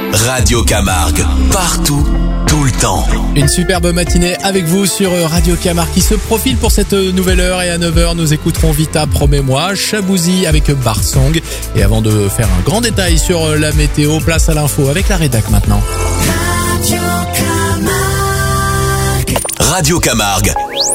Radio Camargue, partout, tout le temps. Une superbe matinée avec vous sur Radio Camargue qui se profile pour cette nouvelle heure, et à 9h nous écouterons Vita, promets-moi, Chabouzy avec Barsong. Et avant de faire un grand détail sur la météo, place à l'info avec la rédac maintenant. Radio Camargue,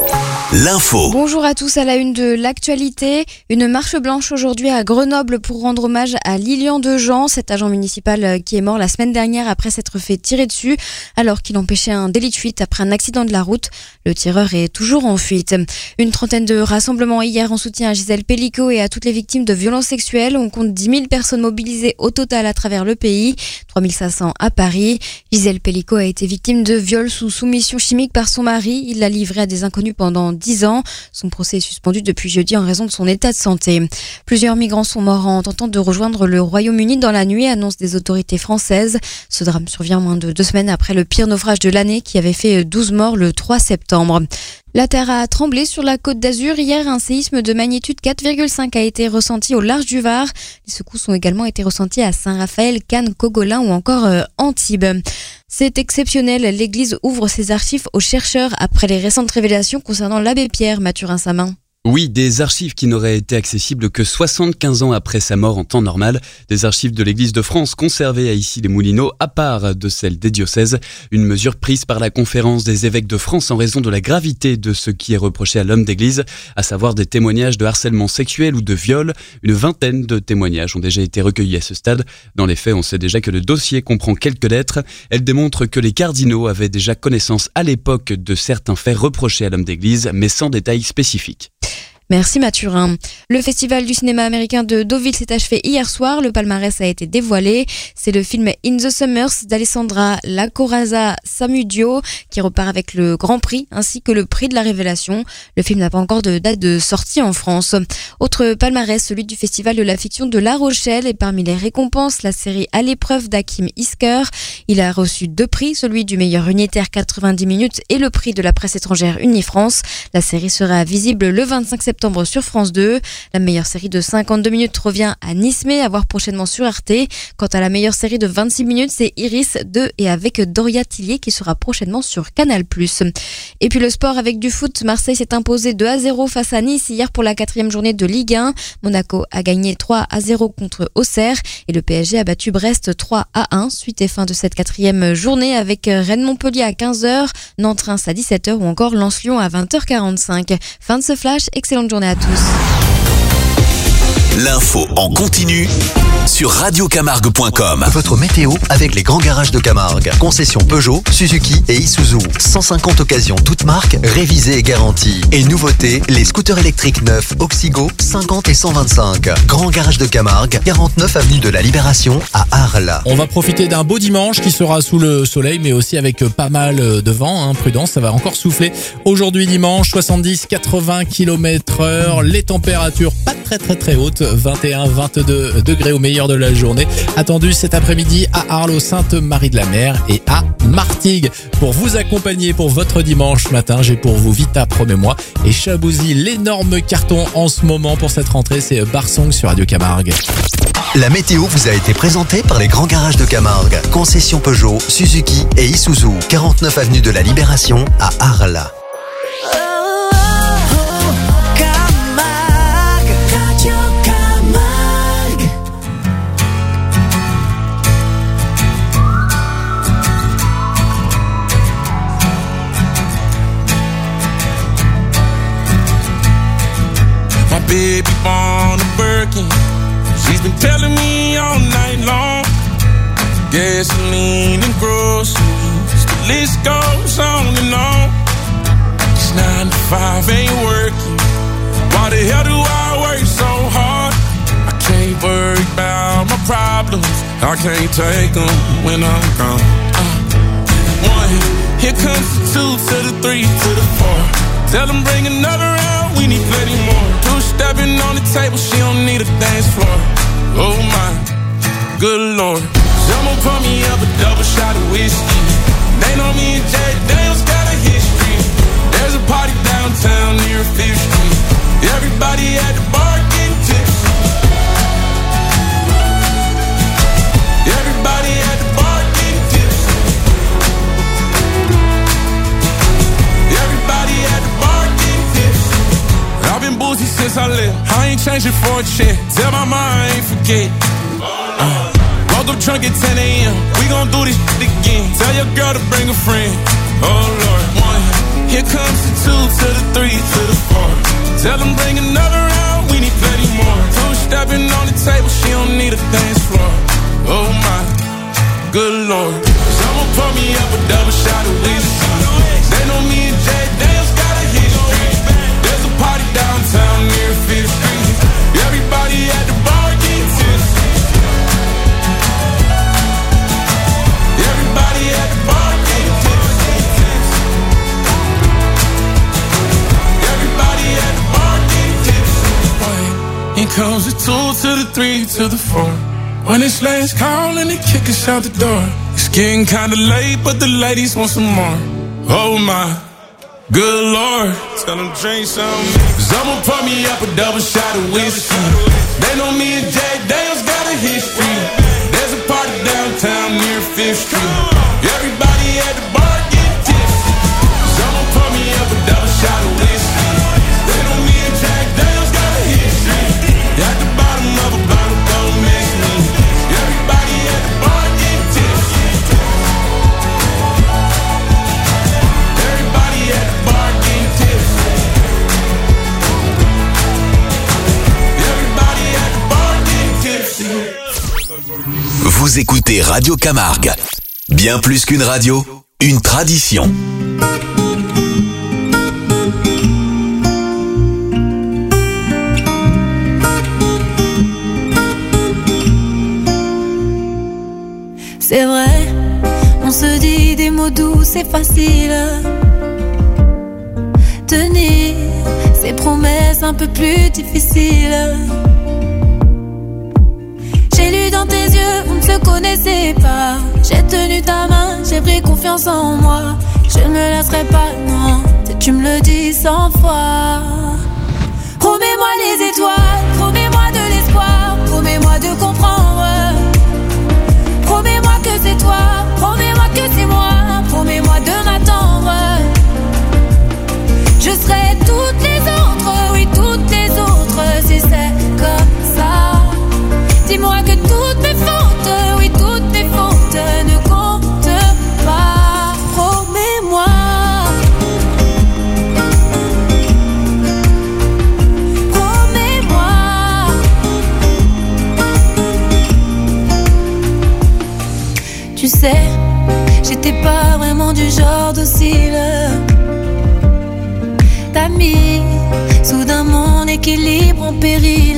l'info. Bonjour à tous, à la une de l'actualité. Une marche blanche aujourd'hui à Grenoble pour rendre hommage à Lilian Dejean, cet agent municipal qui est mort la semaine dernière après s'être fait tirer dessus alors qu'il empêchait un délit de fuite après un accident de la route. Le tireur est toujours en fuite. Une trentaine de rassemblements hier en soutien à Gisèle Pelicot et à toutes les victimes de violences sexuelles. On compte 10 000 personnes mobilisées au total à travers le pays, 3 500 à Paris. Gisèle Pelicot a été victime de viol sous soumission chimique par son mari. Il l'a livré à des inconnus pendant 10 ans. Son procès est suspendu depuis jeudi en raison de son état de santé. Plusieurs migrants sont morts en tentant de rejoindre le Royaume-Uni dans la nuit, annoncent des autorités françaises. Ce drame survient moins de 2 semaines après le pire naufrage de l'année qui avait fait 12 morts le 3 septembre. La terre a tremblé sur la Côte d'Azur. Hier, un séisme de magnitude 4,5 a été ressenti au large du Var. Les secousses ont également été ressenties à Saint-Raphaël, Cannes, Cogolin ou encore Antibes. C'est exceptionnel, l'église ouvre ses archives aux chercheurs après les récentes révélations concernant l'abbé Pierre, Mathurin Samin. Oui, des archives qui n'auraient été accessibles que 75 ans après sa mort en temps normal. Des archives de l'Église de France conservées à Issy-les-Moulineaux, à part de celles des diocèses. Une mesure prise par la conférence des évêques de France en raison de la gravité de ce qui est reproché à l'homme d'église, à savoir des témoignages de harcèlement sexuel ou de viol. Une vingtaine de témoignages ont déjà été recueillis à ce stade. Dans les faits, on sait déjà que le dossier comprend quelques lettres. Elle démontre que les cardinaux avaient déjà connaissance à l'époque de certains faits reprochés à l'homme d'église, mais sans détails spécifiques. Merci Mathurin. Le festival du cinéma américain de Deauville s'est achevé hier soir. Le palmarès a été dévoilé. C'est le film In the Summers d'Alessandra La Corazza Samudio qui repart avec le Grand Prix ainsi que le prix de la Révélation. Le film n'a pas encore de date de sortie en France. Autre palmarès, celui du festival de la fiction de La Rochelle, et parmi les récompenses, la série À l'épreuve d'Hakim Isker. Il a reçu 2 prix, celui du meilleur unitaire 90 minutes et le prix de la presse étrangère Unifrance. La série sera visible le 25 septembre sur France 2. La meilleure série de 52 minutes revient à Nismé, à voir prochainement sur Arte. Quant à la meilleure série de 26 minutes, c'est Iris 2 et avec Doria Tillier qui sera prochainement sur Canal+. Et puis le sport avec du foot, Marseille s'est imposé 2-0 face à Nice hier pour la 4e journée de Ligue 1. Monaco a gagné 3-0 contre Auxerre et le PSG a battu Brest 3-1. Suite et fin de cette 4e journée avec Rennes-Montpellier à 15h, Nantes-Reims à 17h ou encore Lens-Lyon à 20h45. Fin de ce flash, excellente journée à tous. L'info en continu sur radiocamargue.com. Votre météo avec les grands garages de Camargue. Concession Peugeot, Suzuki et Isuzu. 150 occasions toutes marques, révisées et garanties. Et nouveauté, les scooters électriques neufs Oxygo 50 et 125. Grand garage de Camargue, 49 avenue de la Libération à Arles. On va profiter d'un beau dimanche qui sera sous le soleil mais aussi avec pas mal de vent. Prudence, ça va encore souffler. Aujourd'hui dimanche, 70-80 km/h. Les températures pas très hautes. 21-22 degrés au meilleur de la journée. Attendu cet après-midi à Arles, Sainte-Marie-de-la-Mer et à Martigues. Pour vous accompagner pour votre dimanche matin, j'ai pour vous Vita, promets-moi, et Chabouzy. L'énorme carton en ce moment pour cette rentrée, c'est Barsong sur Radio Camargue. La météo vous a été présentée par les grands garages de Camargue. Concession Peugeot, Suzuki et Isuzu. 49 avenue de la Libération à Arles. Baby born a Birkin. She's been telling me all night long. Gasoline and groceries, the list goes on and on. It's 9 to 5, ain't working. Why the hell do I work so hard? I can't worry about my problems. I can't take them when I'm gone. 1, here comes the 2 to the 3 to the 4. Tell them bring another round, we need plenty more. 2 stepping on the table, she don't need a dance floor. Oh my, good lord. Someone pour me up a double shot of whiskey. They know me and Jay Daniels got a history. There's a party downtown near 5th Street. Everybody at the bar getting tipsy. Everybody at the bar change it for a check. Tell my mom I ain't forget. Woke up drunk at 10 a.m. We gon' do this shit again. Tell your girl to bring a friend. Oh Lord, 1. Here comes the 2 to the 3 to the 4. Tell them bring another round. We need plenty more. 2 stepping on the table. She don't need a dance floor. Oh my, good Lord. Someone pour me up a double shot of whiskey. They know me and Jay Daniels got a history. There's a party downtown near 5th Street. Everybody at the bar getting tipsy. Everybody at the bar getting tipsy. Everybody at the bar getting tipsy. Here comes the 2 to the 3 to the 4. When it's last call and they kick us out the door. It's getting kinda late, but the ladies want some more. Oh my, good Lord. Tell them drink some. Someone pour me up a double shot of whiskey. They know me and Jay Daniels got a history. There's a party downtown near 5th Street. Everybody at the bar get tipsy. Someone pour me up a double shot of whiskey. They know me and Jack Daniels got a history. At the bottom of a bottle, don't miss me. Everybody at the bar get tipsy. Everybody at the bar get tipsy. Everybody at the bar get tipsy. Vous écoutez Radio Camargue. Bien plus qu'une radio, une tradition. C'est vrai, on se dit des mots doux, c'est facile. Tenir ces promesses un peu plus difficiles. J'ai lu dans tes yeux, on ne se connaissait pas. J'ai tenu ta main, j'ai pris confiance en moi. Je ne me lasserai pas, non, si tu me le dis 100 fois. Promets-moi les étoiles, promets-moi de l'espoir, promets-moi de comprendre. Promets-moi que c'est toi, promets-moi que c'est moi, promets-moi de m'attendre. Je serai toutes les autres, oui toutes les autres, si c'est comme ça. Dis-moi que toutes mes fautes, oui toutes mes fautes ne comptent pas. Promets-moi. Promets-moi. Tu sais, j'étais pas vraiment du genre docile. T'as mis soudain mon équilibre en péril.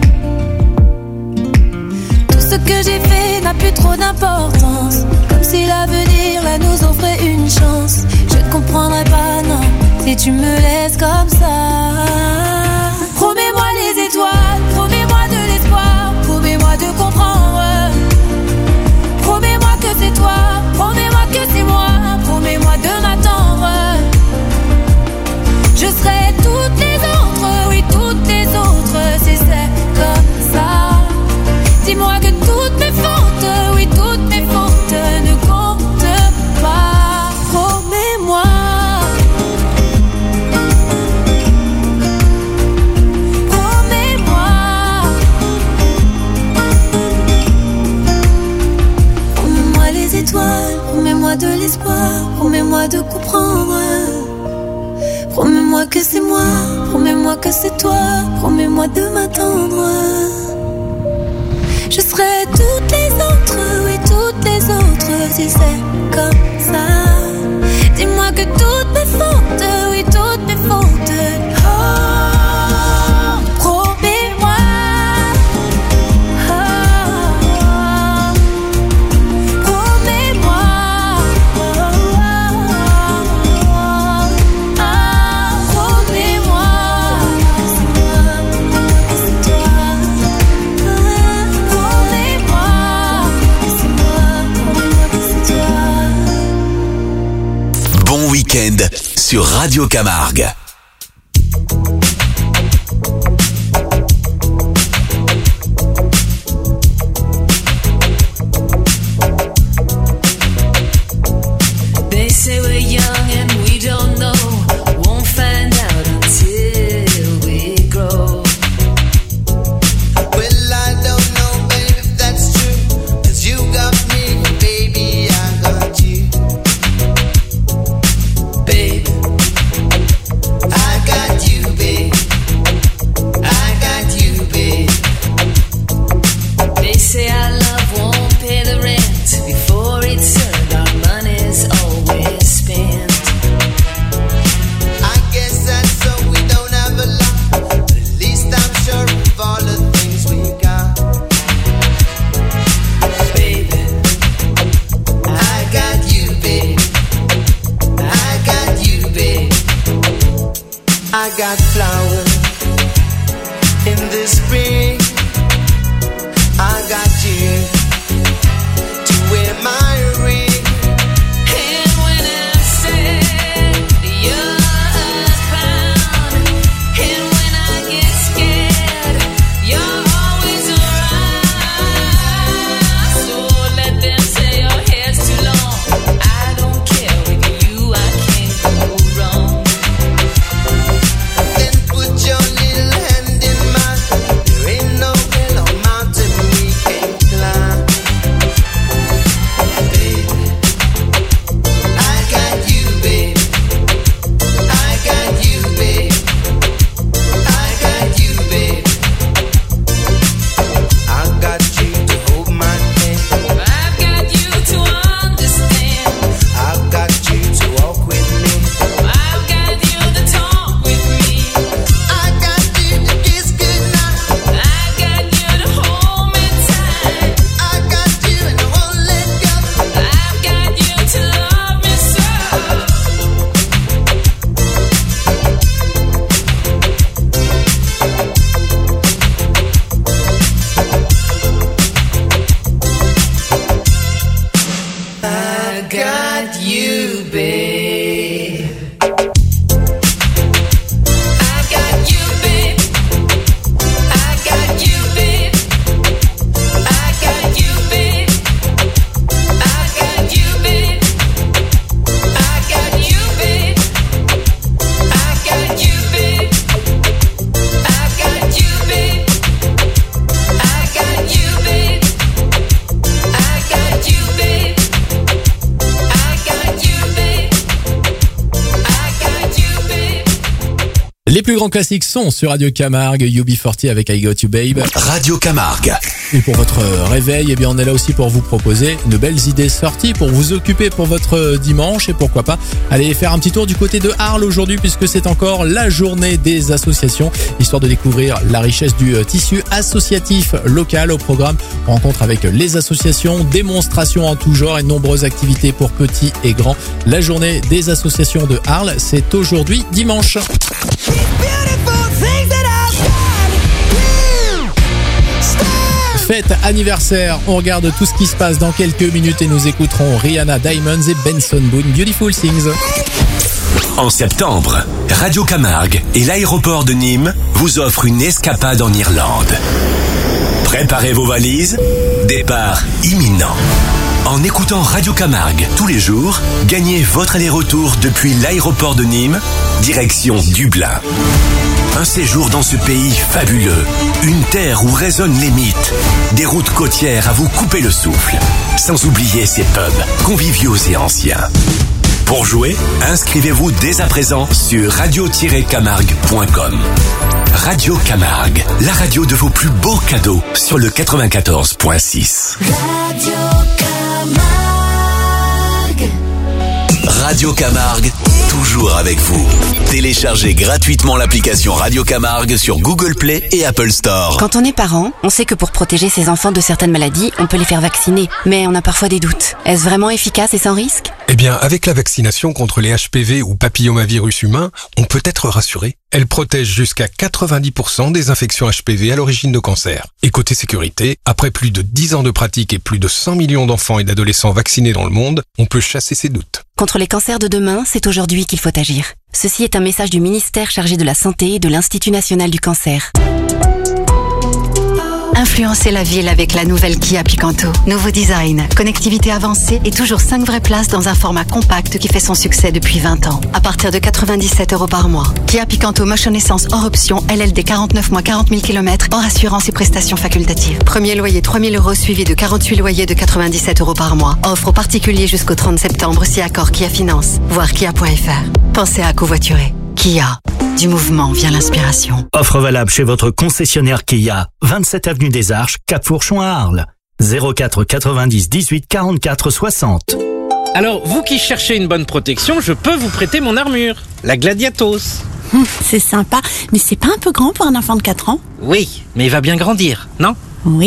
Tout ce que j'ai fait n'a plus trop d'importance. Comme si l'avenir là nous offrait une chance. Je ne comprendrai pas, non, si tu me laisses comme ça. Promets-moi les étoiles, promets-moi de l'espoir, promets-moi de comprendre. Promets-moi que c'est toi, promets-moi que c'est moi, promets-moi de m'attendre. Je serai toutes les autres, oui toutes les autres, si c'est comme ça. Dis-moi que toutes mes fautes, oui toutes mes fautes ne comptent pas. Promets-moi. Promets-moi. Promets-moi les étoiles, promets-moi de l'espoir, promets-moi de comprendre. Promets-moi que c'est moi, promets-moi que c'est toi, promets-moi de m'attendre. Je serai toutes les autres, oui toutes les autres, si c'est comme ça. Dis-moi que toutes mes fautes, oui toutes mes fautes. Oh, promets-moi. Oh, promets-moi. Oh, promets-moi. C'est moi, c'est toi. Promets-moi. C'est moi, c'est toi. Bon week-end sur Radio Camargue. They say we're young and we don't know. Won't find out until we grow. I got flowers in the spring. I got you to wear my ring. And when I said you're a clown, and when I get scared, you're always around. So let them say your hair's too long. I don't care, with you I can't go wrong. Then put your little hand in mine. There ain't no hill or mountain we can't climb. Baby, I got you, baby. I got you, baby. I got you, baby. I got you to hold my hand. I've got you to understand. I've got you to walk with me. I've got you to talk with me. I got you to kiss goodnight. I've got you to hold me tight. I got you and I won't let go. I've got you to love me so. I got you, babe. I got you, babe. I got you, babe. I got you, babe. I got you, babe. I got you, babe. I got you, babe. I got you, babe. I got you, babe. I got you, babe. I got you, babe. I got you, babe. Les plus grands classiques sont sur Radio Camargue, UB40 avec I Got You Babe. Radio Camargue. Et pour votre réveil, eh bien on est là aussi pour vous proposer de belles idées sorties pour vous occuper pour votre dimanche et pourquoi pas aller faire un petit tour du côté de Arles aujourd'hui puisque c'est encore la journée des associations, histoire de découvrir la richesse du tissu associatif local. Au programme, rencontre avec les associations, démonstrations en tout genre et nombreuses activités pour petits et grands. La journée des associations de Arles, c'est aujourd'hui dimanche. Fête, anniversaire, on regarde tout ce qui se passe dans quelques minutes et nous écouterons Rihanna, Diamonds et Benson Boone, Beautiful Things. En septembre, Radio Camargue et l'aéroport de Nîmes vous offrent une escapade en Irlande. Préparez vos valises, départ imminent. En écoutant Radio Camargue tous les jours, gagnez votre aller-retour depuis l'aéroport de Nîmes, direction Dublin. Un séjour dans ce pays fabuleux, une terre où résonnent les mythes, des routes côtières à vous couper le souffle, sans oublier ces pubs conviviaux et anciens. Pour jouer, inscrivez-vous dès à présent sur radio-camargue.com. Radio Camargue, la radio de vos plus beaux cadeaux sur le 94.6. Radio Camargue. Radio Camargue, toujours avec vous. Téléchargez gratuitement l'application Radio Camargue sur Google Play et Apple Store. Quand on est parent, on sait que pour protéger ses enfants de certaines maladies, on peut les faire vacciner. Mais on a parfois des doutes. Est-ce vraiment efficace et sans risque ? Eh bien, avec la vaccination contre les HPV ou papillomavirus humains, on peut être rassuré. Elle protège jusqu'à 90% des infections HPV à l'origine de cancer. Et côté sécurité, après plus de 10 ans de pratique et plus de 100 millions d'enfants et d'adolescents vaccinés dans le monde, on peut chasser ses doutes. Contre les cancers de demain, c'est aujourd'hui qu'il faut agir. Ceci est un message du ministère chargé de la Santé et de l'Institut National du Cancer. Influencez la ville avec la nouvelle Kia Picanto. Nouveau design, connectivité avancée et toujours 5 vraies places dans un format compact qui fait son succès depuis 20 ans. À partir de 97 € par mois. Kia Picanto Motion Essence hors option, LLD 49 mois 40 000 km, hors assurance et prestations facultatives. Premier loyer 3 000 € suivi de 48 loyers de 97 € par mois. Offre aux particuliers jusqu'au 30 septembre si accord Kia Finance. Voir kia.fr. Pensez à covoiturer. Kia. Du mouvement vient l'inspiration. Offre valable chez votre concessionnaire Kia, 27 avenue des Arches, Cap-Fourchon à Arles. 04 90 18 44 60. Alors, vous qui cherchez une bonne protection, je peux vous prêter mon armure, la Gladiatos. C'est sympa, mais c'est pas un peu grand pour un enfant de 4 ans ? Oui, mais il va bien grandir, non ? Oui,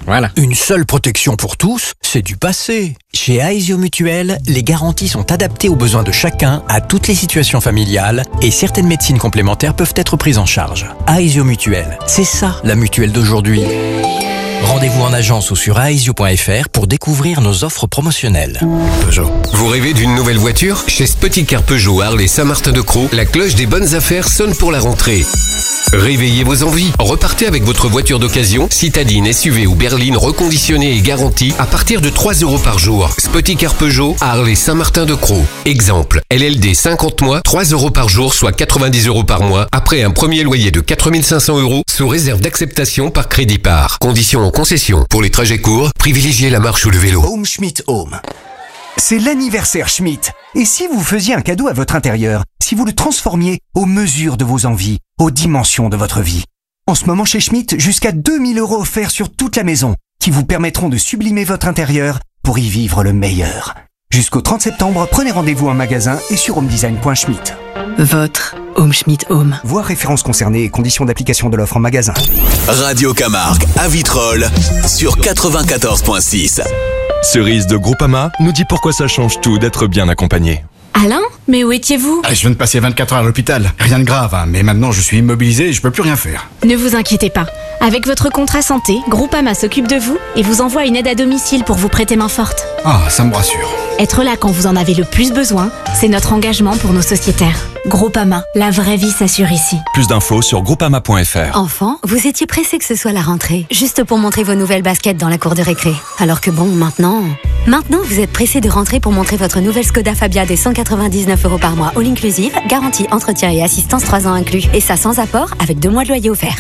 Voilà. Une seule protection pour tous, c'est du passé. Chez Aesio Mutuel, les garanties sont adaptées aux besoins de chacun, à toutes les situations familiales, et certaines médecines complémentaires peuvent être prises en charge. Aesio Mutuel, c'est ça la mutuelle d'aujourd'hui. Rendez-vous en agence ou sur aesio.fr pour découvrir nos offres promotionnelles. Peugeot. Vous rêvez d'une nouvelle voiture? Chez Spoticar Peugeot Harley Saint-Martin-de-Crau, la cloche des bonnes affaires sonne pour la rentrée. Réveillez vos envies. Repartez avec votre voiture d'occasion, citadine, SUV ou berline reconditionnée et garantie à partir de 3 € par jour. Spoticar Peugeot Harley Saint-Martin-de-Crau. Exemple, LLD 50 mois, 3 € par jour, soit 90 € par mois, après un premier loyer de 4 500 € sous réserve d'acceptation par crédit par. Conditions en concession. Pour les trajets courts, privilégiez la marche ou le vélo. Home Schmidt Home. C'est l'anniversaire Schmidt. Et si vous faisiez un cadeau à votre intérieur, si vous le transformiez aux mesures de vos envies, aux dimensions de votre vie? En ce moment chez Schmidt, jusqu'à 2000 € offerts sur toute la maison, qui vous permettront de sublimer votre intérieur pour y vivre le meilleur. Jusqu'au 30 septembre, prenez rendez-vous en magasin et sur homedesign.schmidt. Votre Home Schmidt Home. Voir références concernées et conditions d'application de l'offre en magasin. Radio Camargue à Vitrolles sur 94.6. Cerise de Groupama nous dit pourquoi ça change tout d'être bien accompagné. Alain, mais où étiez-vous? Je viens de passer 24 heures à l'hôpital. Rien de grave, hein, mais maintenant je suis immobilisé et je peux plus rien faire. Ne vous inquiétez pas. Avec votre contrat santé, Groupama s'occupe de vous et vous envoie une aide à domicile pour vous prêter main forte. Ah, ça me rassure. Être là quand vous en avez le plus besoin, c'est notre engagement pour nos sociétaires. Groupama, la vraie vie s'assure ici. Plus d'infos sur groupama.fr. Enfant, vous étiez pressé que ce soit la rentrée, juste pour montrer vos nouvelles baskets dans la cour de récré. Alors que bon, maintenant, vous êtes pressé de rentrer pour montrer votre nouvelle Skoda Fabia de 199 € par mois, all inclusive, garantie, entretien et assistance 3 ans inclus. Et ça sans apport, avec 2 mois de loyer offert.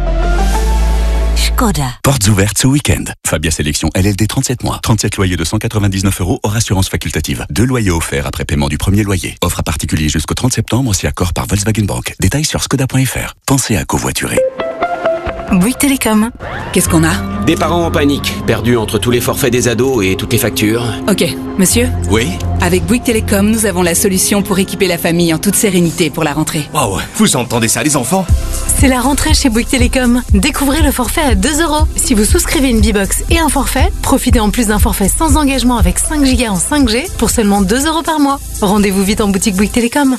Skoda. Portes ouvertes ce week-end. Fabia Sélection LLD 37 mois. 37 loyers de 199 € hors assurance facultative. 2 loyers offerts après paiement du premier loyer. Offre à particulier jusqu'au 30 septembre si accord par Volkswagen Bank. Détails sur skoda.fr. Pensez à covoiturer. Bouygues Télécom. Qu'est-ce qu'on a? Des parents en panique, perdus entre tous les forfaits des ados et toutes les factures. Ok, monsieur? Oui? Avec Bouygues Télécom, nous avons la solution pour équiper la famille en toute sérénité pour la rentrée. Wow, vous entendez ça les enfants? C'est la rentrée chez Bouygues Télécom. Découvrez le forfait à 2 €. Si vous souscrivez une B-Box et un forfait, profitez en plus d'un forfait sans engagement avec 5 Go en 5G pour seulement 2 € par mois. Rendez-vous vite en boutique Bouygues Télécom.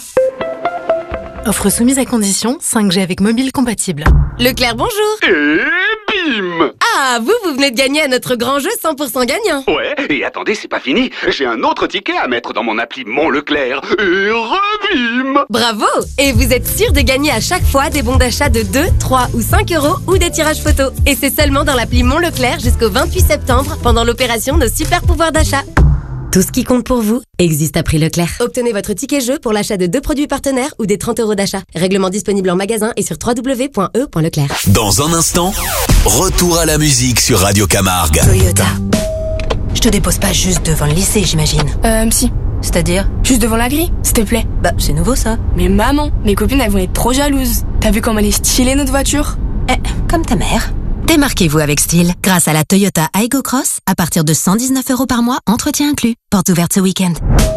Offre soumise à condition, 5G avec mobile compatible. Leclerc, bonjour. Et bim! Ah, vous venez de gagner à notre grand jeu 100% gagnant. Ouais, et attendez, c'est pas fini. J'ai un autre ticket à mettre dans mon appli Mon Leclerc. Et rebim! Bravo! Et vous êtes sûr de gagner à chaque fois des bons d'achat de 2, 3 ou 5 € ou des tirages photos. Et c'est seulement dans l'appli Mon Leclerc jusqu'au 28 septembre pendant l'opération de super pouvoir d'achat. Tout ce qui compte pour vous existe à prix Leclerc. Obtenez votre ticket jeu pour l'achat de 2 produits partenaires ou des 30 € d'achat. Règlement disponible en magasin et sur www.e.leclerc. Dans un instant, retour à la musique sur Radio Camargue. Toyota. Je te dépose pas juste devant le lycée, j'imagine. Si. C'est-à-dire? Juste devant la grille, s'il te plaît. Bah, c'est nouveau ça. Mais maman, mes copines elles vont être trop jalouses. T'as vu comme elle est stylée notre voiture? Comme ta mère. Démarquez-vous avec style grâce à la Toyota Aygo Cross à partir de 119 € par mois, entretien inclus. Porte ouverte ce week-end.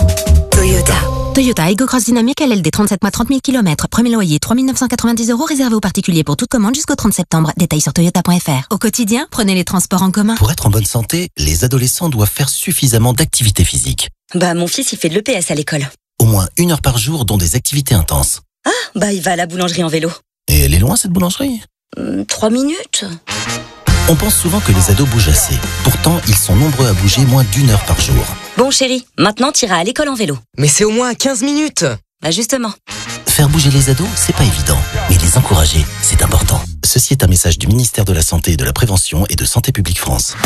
Toyota Aygo Cross Dynamique LLD 37 mois 30 000 km. Premier loyer 3 990 € réservé aux particuliers pour toute commande jusqu'au 30 septembre. Détails sur toyota.fr. Au quotidien, prenez les transports en commun. Pour être en bonne santé, les adolescents doivent faire suffisamment d'activité physique. Mon fils il fait de l'EPS à l'école. Au moins 1 heure par jour, dont des activités intenses. Il va à la boulangerie en vélo. Et elle est loin cette boulangerie? 3 minutes. On pense souvent que les ados bougent assez. Pourtant, ils sont nombreux à bouger moins d'1 heure par jour. Bon chéri, maintenant t'iras à l'école en vélo. Mais c'est au moins 15 minutes. Justement. Faire bouger les ados, c'est pas évident. Mais les encourager, c'est important. Ceci est un message du ministère de la Santé et de la Prévention et de Santé publique France.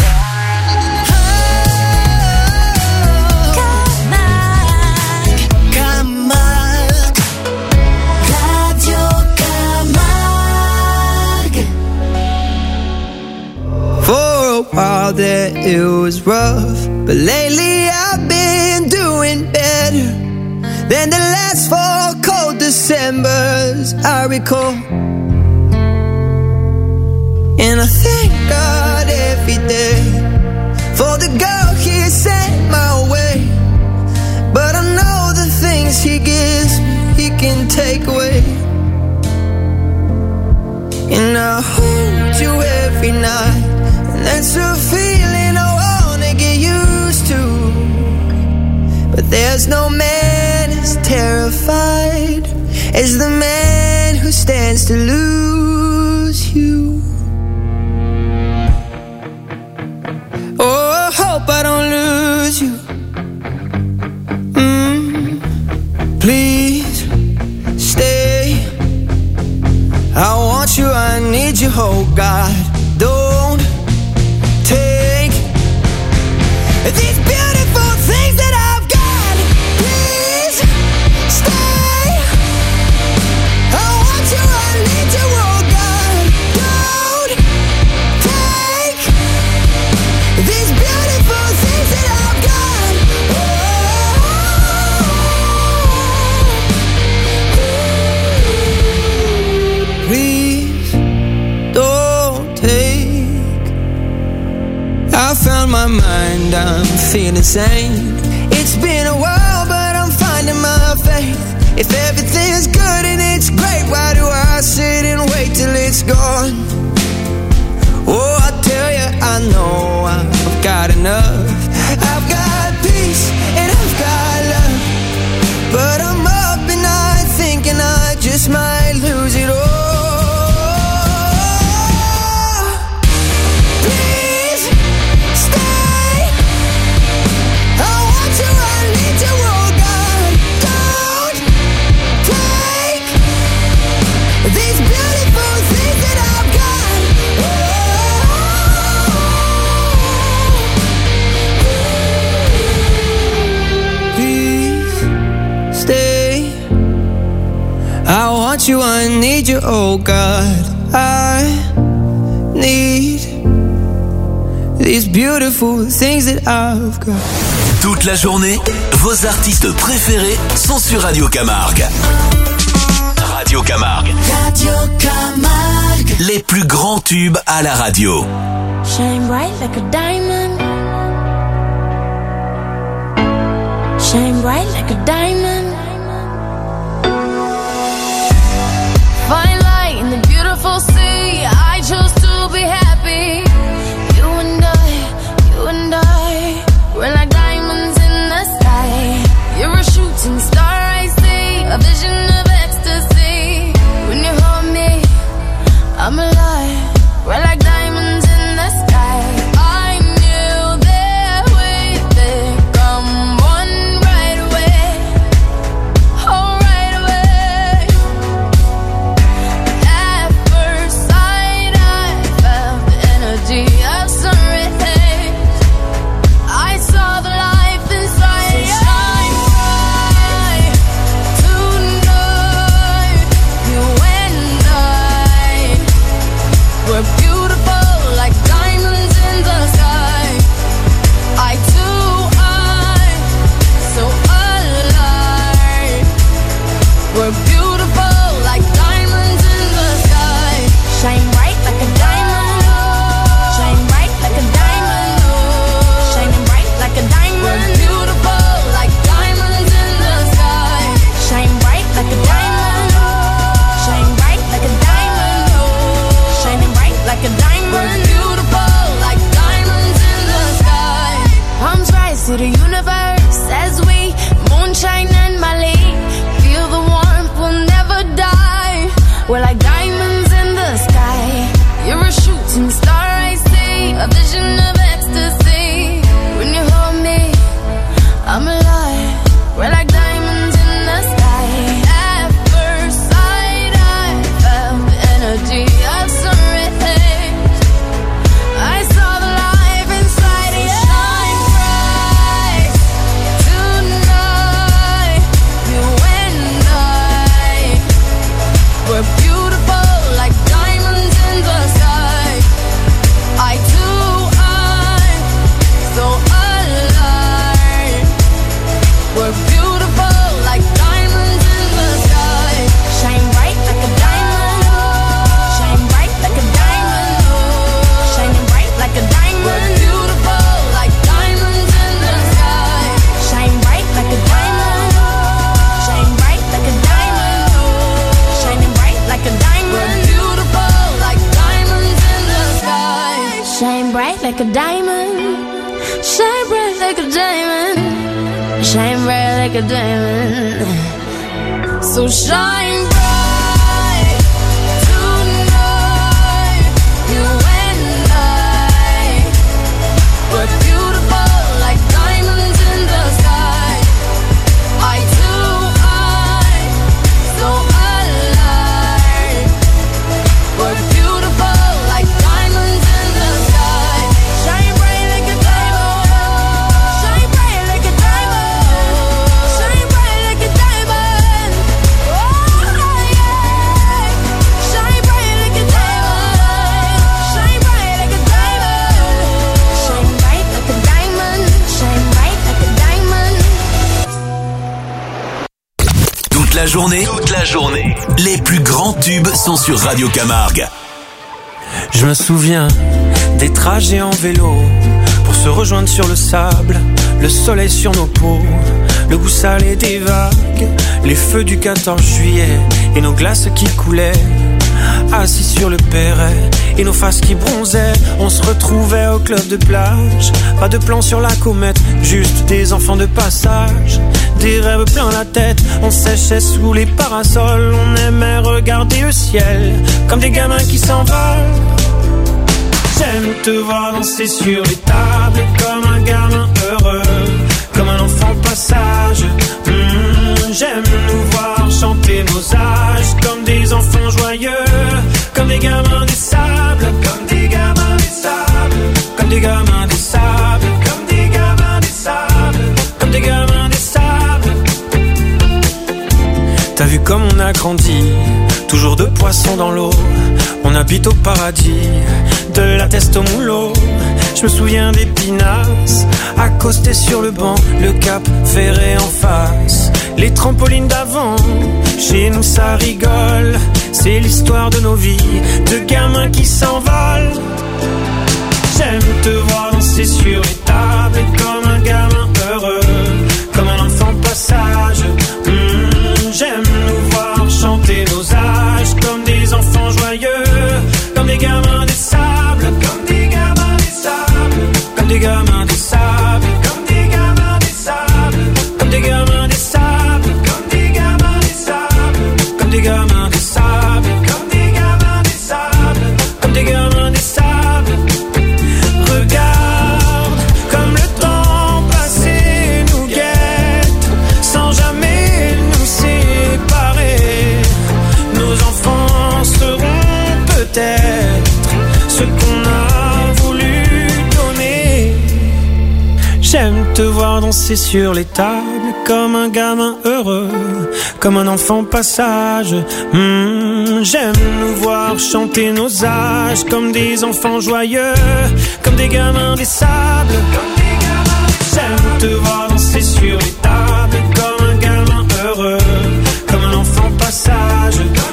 For a while there it was rough, but lately I've been doing better than the last 4 cold Decembers I recall. And I thank God every day for the girl He sent my way. But I know the things He gives me, He can take away. And I hold you every night, and that's a There's no man as terrified as the man who stands to lose you. Oh, I hope I don't lose you. Please stay. I want you, I need you, oh God. Don't take these beautiful things that I've got. Please stay. I want you, I need you, oh God. Don't take these beautiful things that I've got. Please don't take. I found my mind, I'm feeling sane. It's been a while, but I'm finding my faith. If everything's good and it's great, why do I sit and wait till it's gone? Oh, I tell you, I know I've got enough. I've got peace and I've got love, but I'm up at night thinking I just might lose it all. Please stay. I want you, I need you, oh God. Don't take these beautiful things that I've got. Please stay. I want you, I need you, oh God. I need these beautiful things that I've got. Toute la journée, vos artistes préférés sont sur Radio Camargue. Radio Camargue. Radio Camargue. Les plus grands tubes à la radio. Shine bright like a diamond. Shine bright like a diamond. Fine light in the beautiful sea. I chose to be happy. You and I, we're like diamonds in the sky. You're a shooting star, I see, a vision of ecstasy. When you hold me, I'm alive. We're like diamonds in the sky. I knew that we would come one right away. Oh, right away. At first sight, I felt the energy of sun rays. I saw the life inside. So shine bright tonight. You and I, we're beautiful like diamonds in the sky. I too, I'm so alive. We're beautiful like diamonds in the sky. Shine bright like a diamond. Shine bright like a diamond. Shining bright like a diamond. We're beautiful like diamonds in the sky. Shine bright like a diamond. Shine bright like a diamond. Shining bright like a diamond. We're beautiful like diamonds in the sky. Palms rise to the universe as we moonshine and Mali. Feel the warmth, we'll never die. We're like diamonds in the sky. You're a shooting star, I see, a vision of ecstasy. When you hold me, I'm alive. We're like diamonds in the sky. At first sight, I felt the energy of sun rays. I saw the life inside of you. Shine bright tonight. You and I, we're beautiful like diamonds in the sky. I too, I'm so alive. We're beautiful like diamonds in the sky. Shine bright like a diamond. Shine bright like a diamond. Shining bright like a diamond. We're beautiful like diamonds in the sky. Shine bright like a diamond. Shine bright like a diamond. Shining bright like a diamond. We're beautiful like diamonds in the sky. Shine bright like a diamond. Shine bright like a diamond. shine bright like a diamond. So shine bright tonight. You and I, we're beautiful like diamonds in the sky. Eye to eye, so alive. We're beautiful like diamonds in the sky. Shine bright like a diamond. Shine bright like a diamond. Shine bright like a diamond. Oh yeah. Shine bright like a diamond. Shine bright like a diamond. Shine bright like a diamond. Shine bright like a diamond. Toute la journée, les plus grands tubes sont sur Radio Camargue. Je me souviens des trajets en vélo pour se rejoindre sur le sable, le soleil sur nos peaux, le goût salé des vagues, les feux du 14 juillet et nos glaces qui coulaient. Assis sur le perret et nos faces qui bronzaient, on se retrouvait au club de plage. Pas de plan sur la comète, juste des enfants de passage. Des rêves plein la tête, on séchait sous les parasols. On aimait regarder le ciel comme des gamins qui s'envolent. J'aime te voir danser sur les tables comme un gamin heureux, comme un enfant passage. J'aime nous voir chanter nos âges comme des enfants joyeux, comme des gamins des sables, comme des gamins des sables, comme des gamins des sables, comme des gamins des sables, comme des gamins des sables. T'as vu comme on a grandi, toujours de poissons dans l'eau. On habite au paradis, de la teste au moulot. Je me souviens des pinasses, accostés sur le banc, le cap ferré en face. Les trampolines d'avant, chez nous ça rigole. C'est l'histoire de nos vies, de gamins qui s'envolent. J'aime te voir danser sur les tables comme un gamin heureux, comme un enfant passage. J'aime nous voir chanter nos âges comme des enfants joyeux, comme des gamins des sables, comme des gamins des sables, comme des gamins des sables, comme des gamins des sables, comme des gamins des sables, comme des gamins des sables, comme des gamins des sables, comme des gamins des sables, comme des gamins des sables. Regarde comme le temps passé nous guette sans jamais nous séparer. Nos enfants seront peut-être ce qu'on a voulu donner. J'aime te voir danser sur les tables comme un gamin heureux, comme un enfant passage. J'aime nous voir chanter nos âges comme des enfants joyeux, comme des gamins des sables. J'aime te voir danser sur les tables comme un gamin heureux, comme un enfant passage.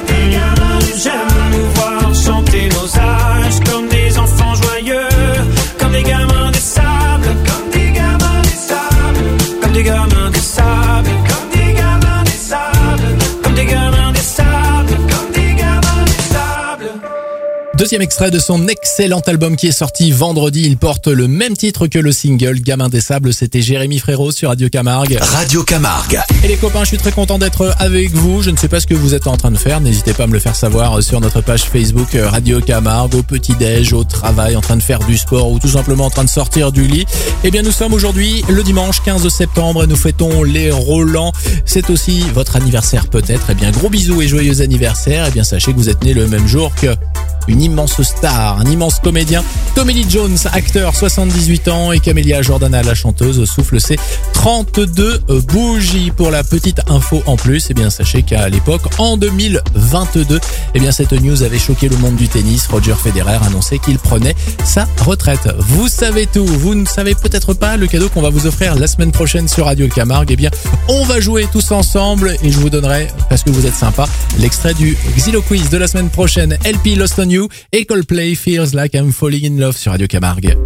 J'aime nous voir chanter nos âges comme des enfants joyeux, comme des gamins des sables, comme des gamins des sables, comme des gamins des sables, comme des gamins des sables, comme des gamins des sables, comme des gamins des sables. Deuxième extrait de son excellent album qui est sorti vendredi. Il porte le même titre que le single Gamin des Sables. C'était Jérémy Frérot sur Radio Camargue. Radio Camargue. Et les copains, je suis très content d'être avec vous. Je ne sais pas ce que vous êtes en train de faire. N'hésitez pas à me le faire savoir sur notre page Facebook Radio Camargue, au petit-déj, au travail, en train de faire du sport ou tout simplement en train de sortir du lit. Eh bien, nous sommes aujourd'hui le dimanche 15 septembre et nous fêtons les Roland. C'est aussi votre anniversaire peut-être. Eh bien, gros bisous et joyeux anniversaire. Eh bien, sachez que vous êtes né le même jour que une immense star, un immense comédien. Tommy Lee Jones, acteur, 78 ans, et Camélia Jordana, la chanteuse, souffle ses 32 bougies. Pour la petite info en plus, eh bien, sachez qu'à l'époque, en 2022, eh bien, cette news avait choqué le monde du tennis. Roger Federer annonçait qu'il prenait sa retraite. Vous savez tout. Vous ne savez peut-être pas le cadeau qu'on va vous offrir la semaine prochaine sur Radio Camargue. Eh bien, on va jouer tous ensemble et je vous donnerai, parce que vous êtes sympa, l'extrait du Xylo Quiz de la semaine prochaine. LP Lost on You et Coldplay Feels Like I'm Falling in Love sur Radio Camargue.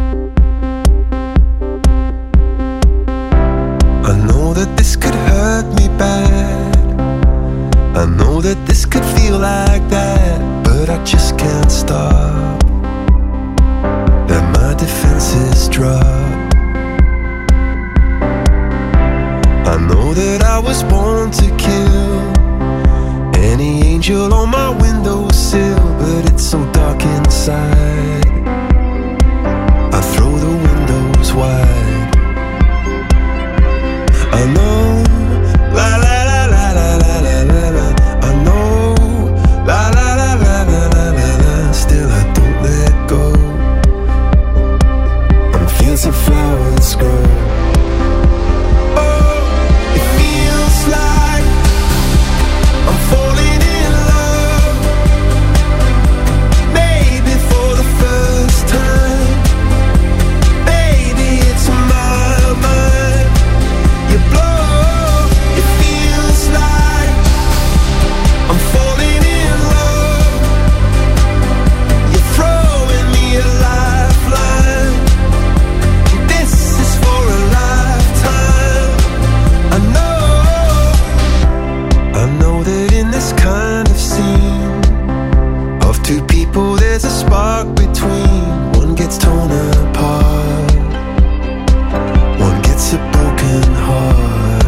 I know that this could hurt me bad. I know that this could feel like that, but I just can't stop. Then my defenses drop. I know that I was born to kill any angel on my windowsill, but it's so dark inside. I throw the windows wide. I know, la la la la la la la la la. I know, la la la la la la la la. Still I don't let go. On fields of flowers grow. Oh, it feels like I'm falling in love. Maybe for the first time. Baby, it's my mind. You blow. It feels like I'm falling in love. You're throwing me a lifeline. This is for a lifetime. I know that in this kind of scene of two people there's a spark between. One gets torn apart, one gets a broken heart.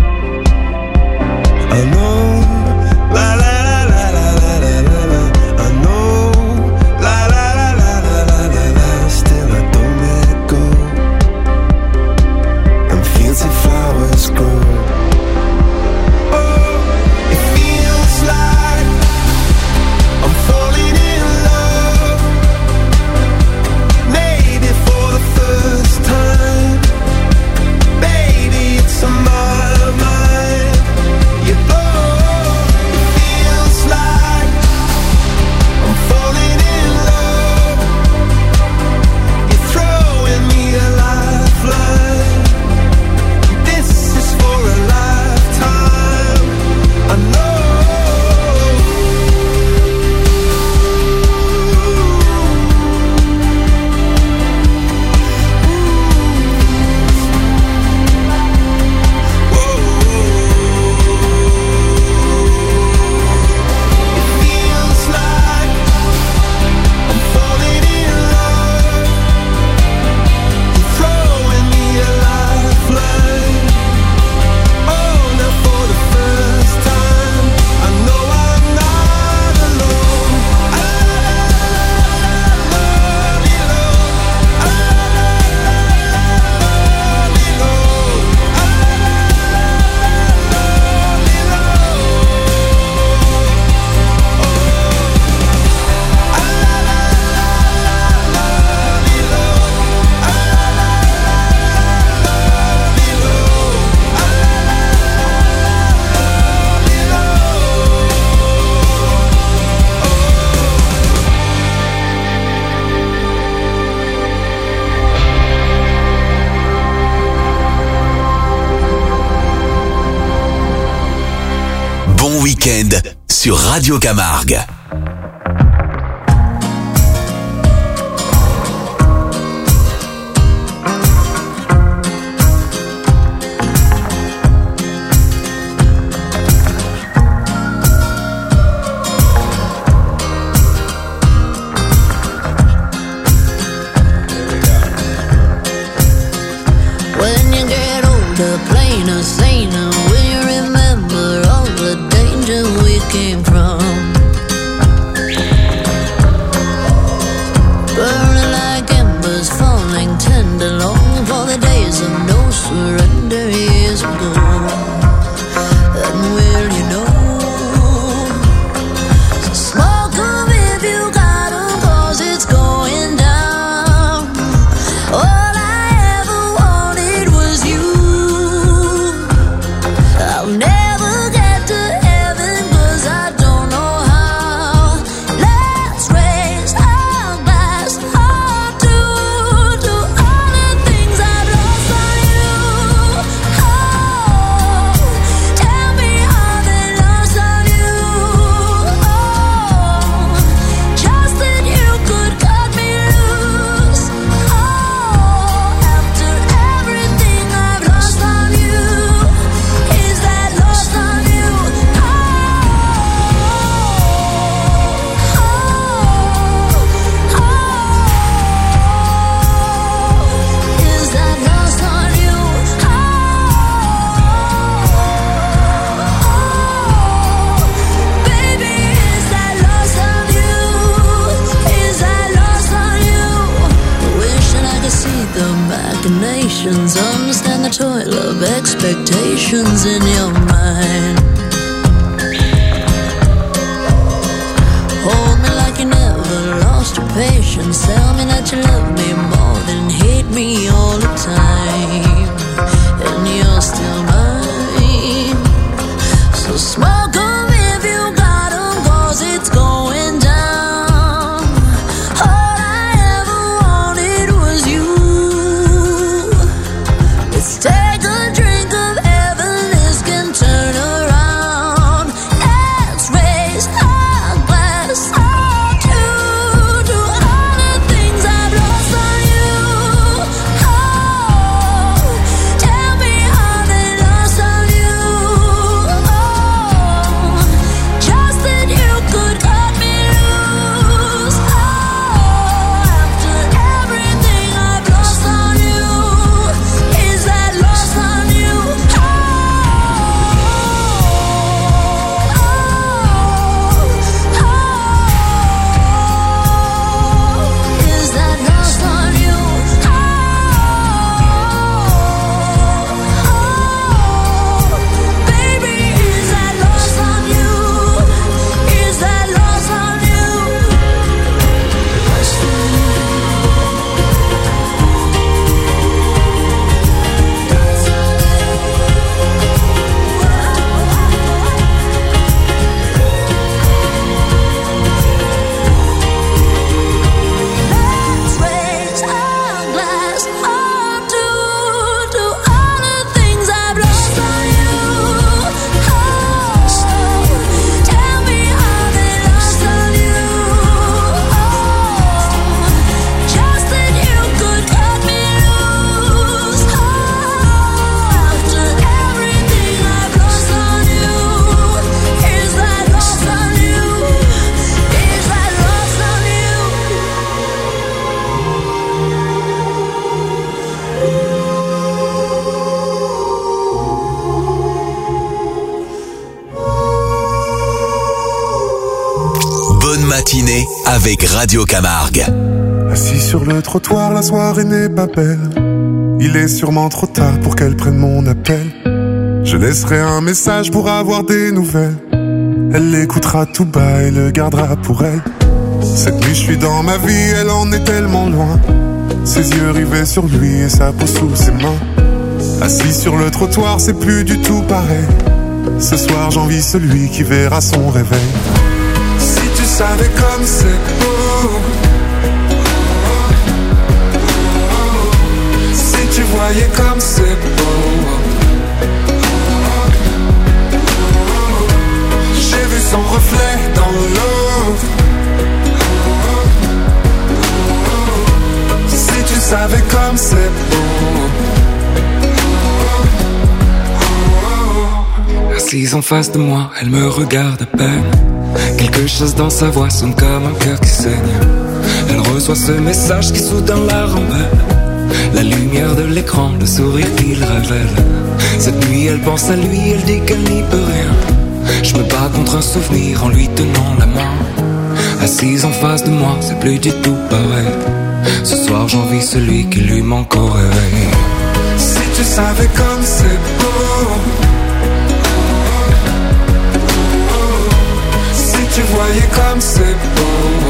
I know, la la la la la la la la la. I know, la la la la la la la la. Still I don't let go. And fields of flowers grow. Oh, it feels like I'm falling in love. Maybe for the first time. Baby, it's on my mind. You blow. It feels like I'm falling in love. You're throwing me a lifeline. This is for a lifetime. I know. It feels like I'm falling in love. You're throwing me a lifeline. Oh, now for the first time, I know I'm not alone. I love you, Lord. I love you, Lord. I Bon week-end sur Radio Camargue. When you get older, plainer, saner, will you remember all the danger we came from? Burning like embers, falling tender, longing for the days of no surrender years ago. And will you know? So smoke 'em if you got 'em, 'cause it's going down. All I ever wanted was you. I'll never get to heaven 'cause I don't expectations in your mind. Hold me like you never lost your patience. Tell me that you love me more than hate me all the time. And you're still mine. So smoke 'em if you got 'em, 'cause it's going down. All I ever wanted was you. Let's take a drink of heaven, this can turn around. Let's raise our glass all to all the things I've lost on you. Oh, tell me how they lost on you. Oh, just that you could cut me loose. Oh, after everything I've lost on you, is that lost on you? Is that lost on you? Baby, is that lost on you? Is that lost on you? Let's raise our glass all to all the things I've lost on you. Oh, tell me how they lost on you. Oh, just that you could cut me loose. Oh, after everything I've lost on you, is that lost on you? Is that lost on you? Bonne matinée avec Radio Camargue. Assis sur le trottoir, la soirée n'est pas belle. Il est sûrement trop tard pour qu'elle prenne mon appel. Je laisserai un message pour avoir des nouvelles. Elle l'écoutera tout bas et le gardera pour elle. Cette nuit je suis dans ma vie, elle en est tellement loin. Ses yeux rivés sur lui et sa peau sous ses mains. Assis sur le trottoir, c'est plus du tout pareil. Ce soir j'envie celui qui verra son réveil. Si tu savais comme c'est beau, si tu voyais comme c'est beau. J'ai vu son reflet dans l'eau. Si tu savais comme c'est beau. Assise en face de moi, elle me regarde à peine. Quelque chose dans sa voix sonne comme un cœur qui saigne. Elle reçoit ce message qui soudain la rembelle. La lumière de l'écran, le sourire qu'il révèle. Cette nuit elle pense à lui, elle dit qu'elle n'y peut rien. Je me bats contre un souvenir en lui tenant la main. Assise en face de moi, c'est plus du tout pareil. Ce soir j'envie celui qui lui manque au réveil. Si tu savais comme c'est beau. Si tu voyais comme c'est beau.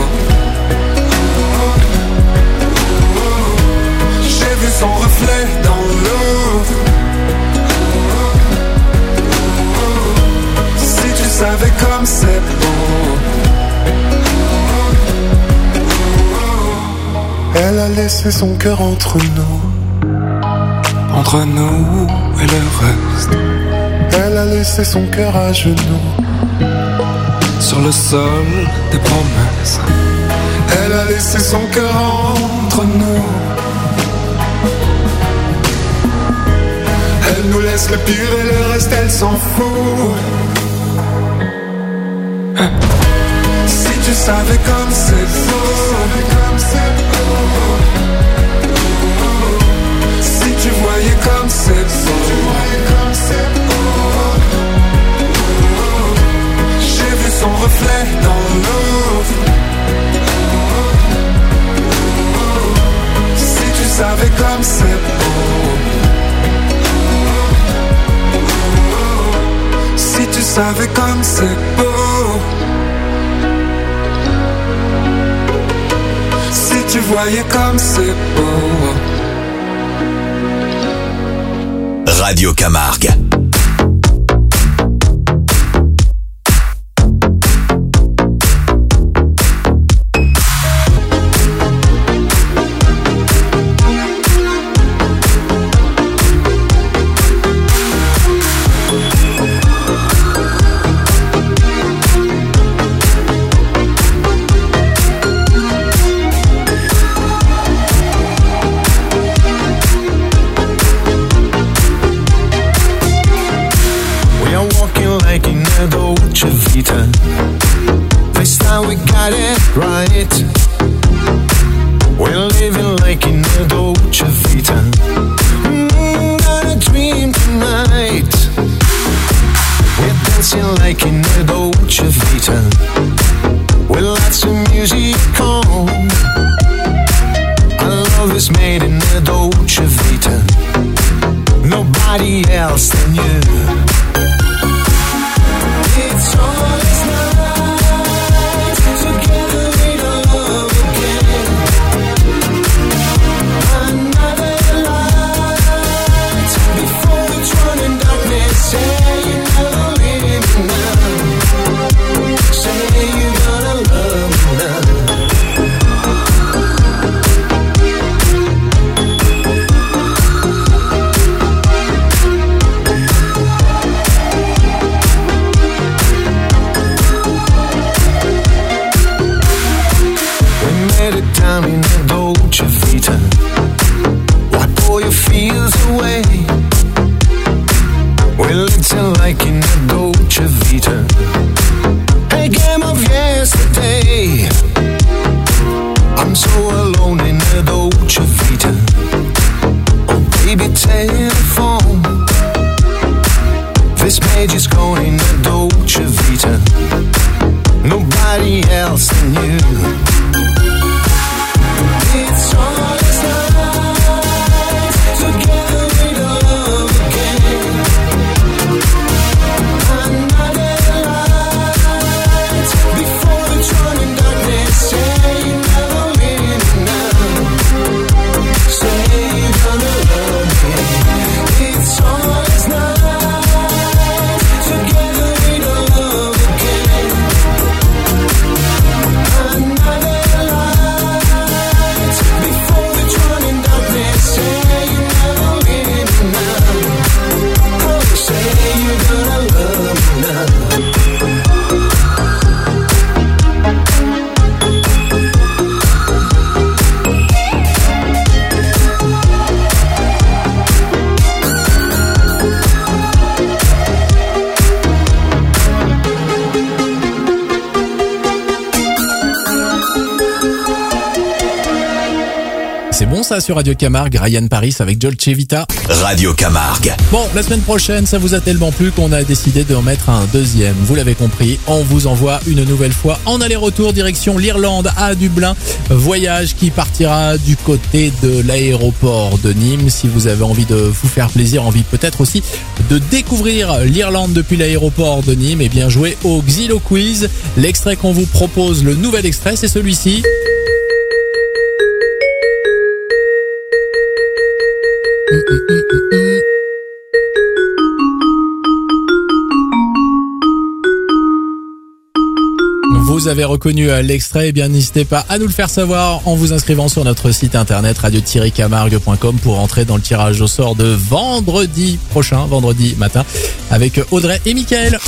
J'ai vu son reflet dans l'eau. Si tu savais comme c'est beau. Elle a laissé son cœur entre nous et le reste. Elle a laissé son cœur à genoux sur le sol des promesses. Elle a laissé son cœur entre nous. Elle nous laisse le pire et le reste elle s'en fout. Si tu savais comme c'est beau. Si tu voyais comme c'est beau. J'ai vu son reflet dans l'eau. Si tu savais comme c'est beau. savais comme c'est beau. Si tu voyais comme c'est beau. Radio Camargue. This time we got it right. We're living like in a Dolce Vita. Got a dream tonight. We're dancing like in a Dolce Vita. With lots of music on. Our love is made in a Dolce Vita. Nobody else than you. It's always night, together we love again. Another light, before we drown in darkness. Say you never leave me now. Say you're gonna love me now. Down in the Dolce Vita, wipe all your fears away. We're living like in the Dolce Vita, a game of yesterday. I'm so alone in the Dolce Vita. Oh baby, telephone. This page is gone in the Dolce Vita. Nobody else than you. It's always night, together we love again. Another light, before we drown in darkness. Say you never leave me now. Say you're gonna love me. It's always night, together we love again. Another before we drown in darkness. Say you never leave me now. Oh, say you're gonna love me now. C'est bon ça sur Radio Camargue, Ryan Paris avec Dolce Vita. Radio Camargue. Bon, la semaine prochaine, ça vous a tellement plu qu'on a décidé de en mettre un deuxième. Vous l'avez compris, on vous envoie une nouvelle fois en aller-retour direction l'Irlande à Dublin. Voyage qui partira du côté de l'aéroport de Nîmes. Si vous avez envie de vous faire plaisir, envie peut-être aussi de découvrir l'Irlande depuis l'aéroport de Nîmes, et bien jouez au Xylo Quiz. L'extrait qu'on vous propose, le nouvel extrait, c'est celui-ci. Vous avez reconnu l'extrait, eh bien n'hésitez pas à nous le faire savoir en vous inscrivant sur notre site internet radio-camargue.com pour entrer dans le tirage au sort de vendredi prochain, vendredi matin, avec Audrey et Mickaël.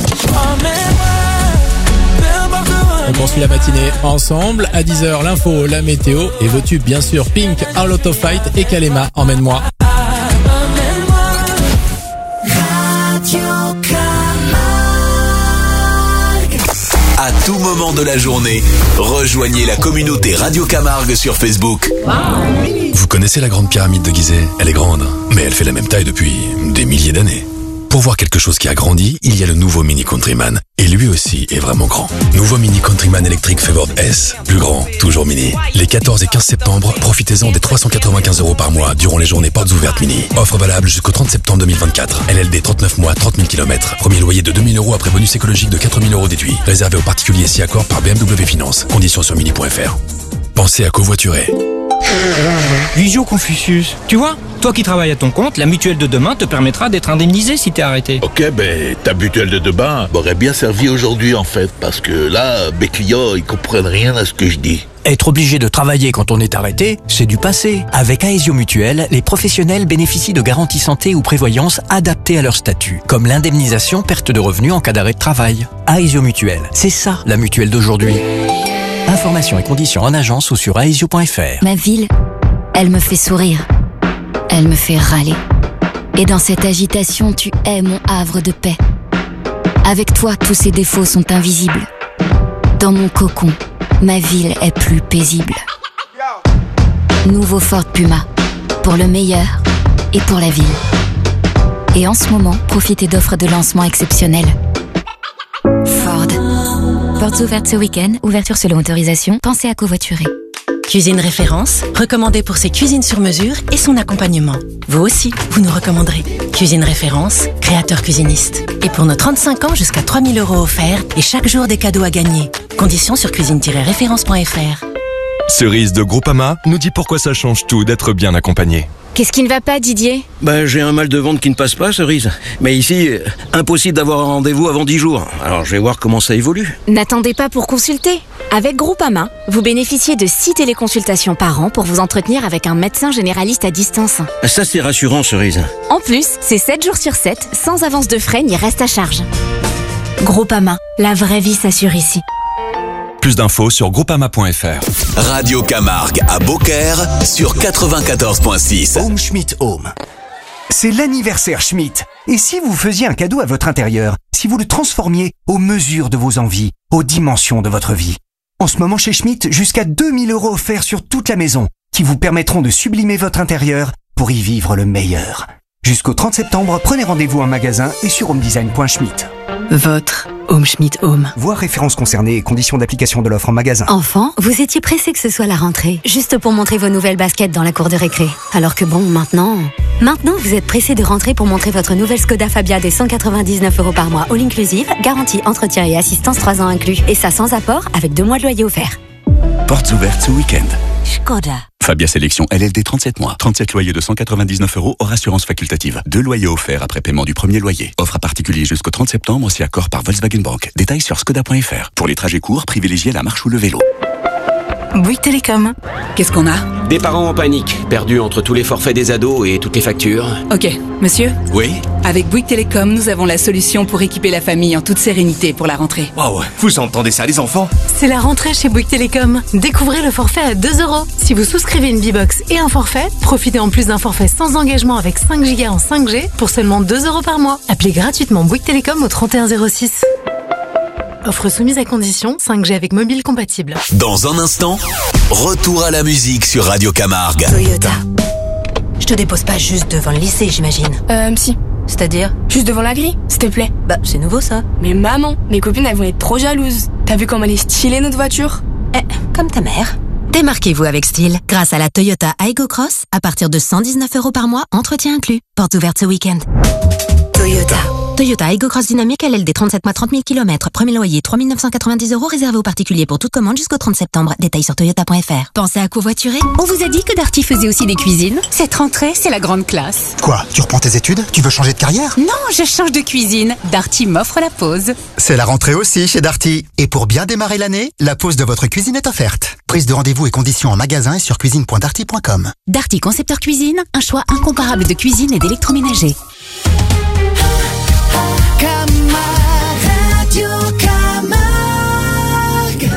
On poursuit la matinée ensemble. À 10h, l'info, la météo et vos tubes, bien sûr, Pink, All Out of Fight et Kalema, Emmène-moi. À tout moment de la journée, rejoignez la communauté Radio Camargue sur Facebook. Vous connaissez la grande pyramide de Gizeh? Elle est grande, mais elle fait la même taille depuis des milliers d'années. Pourquoi Pour voir quelque chose qui a grandi, il y a le nouveau Mini Countryman. Et lui aussi est vraiment grand. Nouveau Mini Countryman électrique Favored S. Plus grand, toujours mini. Les 14 et 15 septembre, profitez-en des 395 € par mois durant les journées portes ouvertes mini. Offre valable jusqu'au 30 septembre 2024. LLD 39 mois, 30 000 km. Premier loyer de 2 000 € après bonus écologique de 4 000 € déduit. Réservé aux particuliers si accord par BMW Finance. Conditions sur mini.fr. Pensez à covoiturer. Visio Confucius, tu vois, toi qui travailles à ton compte, la mutuelle de demain te permettra d'être indemnisé si t'es arrêté. Ok, ben ta mutuelle de demain m'aurait bien servi aujourd'hui en fait, parce que là, mes clients, ils comprennent rien à ce que je dis. Être obligé de travailler quand on est arrêté, c'est du passé. Avec Aesio Mutuelle, les professionnels bénéficient de garanties santé ou prévoyance adaptées à leur statut, comme l'indemnisation perte de revenus en cas d'arrêt de travail. Aesio Mutuelle, c'est ça la mutuelle d'aujourd'hui. Informations et conditions en agence ou sur aesio.fr. Ma ville, elle me fait sourire. Elle me fait râler. Et dans cette agitation, tu es mon havre de paix. Avec toi, tous ces défauts sont invisibles. Dans mon cocon, ma ville est plus paisible. Nouveau Ford Puma, pour le meilleur et pour la ville. Et en ce moment, profitez d'offres de lancement exceptionnelles. Ford. Portes ouvertes ce week-end, ouverture selon autorisation, pensez à covoiturer. Cuisine Référence, recommandée pour ses cuisines sur mesure et son accompagnement. Vous aussi, vous nous recommanderez. Cuisine Référence, créateur cuisiniste. Et pour nos 35 ans, jusqu'à 3 000 € offerts et chaque jour des cadeaux à gagner. Conditions sur cuisine-référence.fr. Cerise de Groupama nous dit pourquoi ça change tout d'être bien accompagné. Qu'est-ce qui ne va pas, Didier ? J'ai un mal de ventre qui ne passe pas, Cerise. Mais ici, impossible d'avoir un rendez-vous avant 10 jours. Alors je vais voir comment ça évolue. N'attendez pas pour consulter. Avec Groupama, vous bénéficiez de 6 téléconsultations par an pour vous entretenir avec un médecin généraliste à distance. Ça, c'est rassurant, Cerise. En plus, c'est 7 jours sur 7, sans avance de frais ni reste à charge. Groupama, la vraie vie s'assure ici. Plus d'infos sur groupama.fr. Radio Camargue à Beaucaire sur 94.6. Home Schmidt Home. C'est l'anniversaire Schmidt. Et si vous faisiez un cadeau à votre intérieur, si vous le transformiez aux mesures de vos envies, aux dimensions de votre vie? En ce moment chez Schmidt, jusqu'à 2 000 € offerts sur toute la maison, qui vous permettront de sublimer votre intérieur pour y vivre le meilleur. Jusqu'au 30 septembre, prenez rendez-vous en magasin et sur homedesign.schmidt. Votre Home Schmidt Home. Voir références concernées et conditions d'application de l'offre en magasin. Enfant, vous étiez pressé que ce soit la rentrée, juste pour montrer vos nouvelles baskets dans la cour de récré. Alors que bon, maintenant, vous êtes pressé de rentrer pour montrer votre nouvelle Skoda Fabia des 199 € par mois, all inclusive, garantie, entretien et assistance 3 ans inclus. Et ça sans apport, avec 2 mois de loyer offert. Portes ouvertes ce week-end. Skoda. Fabia Sélection LLD 37 mois. 37 loyers de 199 € hors assurance facultative. 2 loyers offerts après paiement du premier loyer. Offre à particulier jusqu'au 30 septembre si accord par Volkswagen Bank. Détails sur skoda.fr. Pour les trajets courts, privilégiez la marche ou le vélo. Bouygues Télécom. Qu'est-ce qu'on a? Des parents en panique, perdus entre tous les forfaits des ados et toutes les factures. Ok, monsieur? Oui? Avec Bouygues Télécom, nous avons la solution pour équiper la famille en toute sérénité pour la rentrée. Waouh, vous entendez ça les enfants? C'est la rentrée chez Bouygues Télécom. Découvrez le forfait à 2 €. Si vous souscrivez une B-Box et un forfait, profitez en plus d'un forfait sans engagement avec 5 Go en 5G pour seulement 2 € par mois. Appelez gratuitement Bouygues Télécom au 31 06. Offre soumise à condition, 5G avec mobile compatible. Dans un instant, retour à la musique sur Radio Camargue. Toyota. Je te dépose pas juste devant le lycée, j'imagine. Si. C'est-à-dire? Juste devant la grille, s'il te plaît. Bah, c'est nouveau ça. Mais maman, mes copines elles vont être trop jalouses. T'as vu comme elle est stylée notre voiture? Comme ta mère. Démarquez-vous avec style grâce à la Toyota Aygo Cross à partir de 119 € par mois, entretien inclus. Portes ouvertes ce week-end. Toyota. Toyota Aygo Cross Dynamique LLD 37 mois 30 000 km. Premier loyer 3 990 € réservé aux particuliers pour toute commande jusqu'au 30 septembre. Détails sur toyota.fr. Pensez à covoiturer? On vous a dit que Darty faisait aussi des cuisines? Cette rentrée, c'est la grande classe. Quoi? Tu reprends tes études? Tu veux changer de carrière? Non, je change de cuisine. Darty m'offre la pause. C'est la rentrée aussi chez Darty. Et pour bien démarrer l'année, la pause de votre cuisine est offerte. Prise de rendez-vous et conditions en magasin et sur cuisine.darty.com. Darty Concepteur Cuisine, un choix incomparable de cuisine et d'électroménager. Radio Camargue.